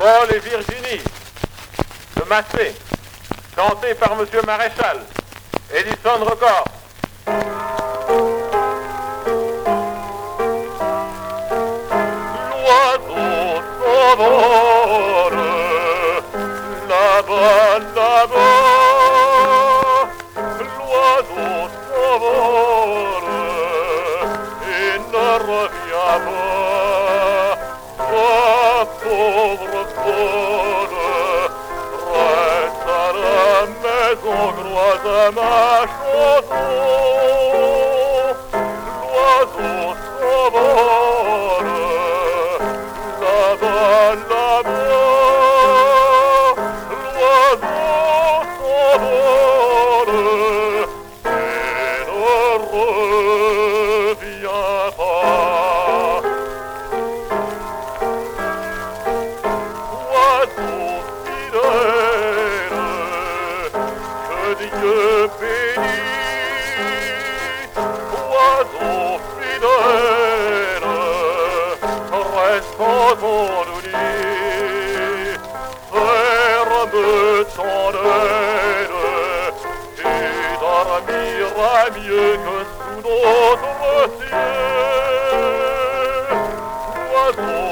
Paul et Virginie, de Massé, chanté par Monsieur Maréchal, Edison Records. L'oiseau s'envole, là-bas, là-bas, l'oiseau s'envole et ne revient pas. Oh, pauvre Paul, reste à la maison, gloise à ma chanson. L'oiseau s'envole, là-bas, là-bas, l'oiseau s'envole et ne revient pas. Oiseau fidèle, que Dieu bénisse. Oiseau fidèle, reste en ton nid. Ferme ton aile, tu dormiras mieux que sous notre ciel. Oiseau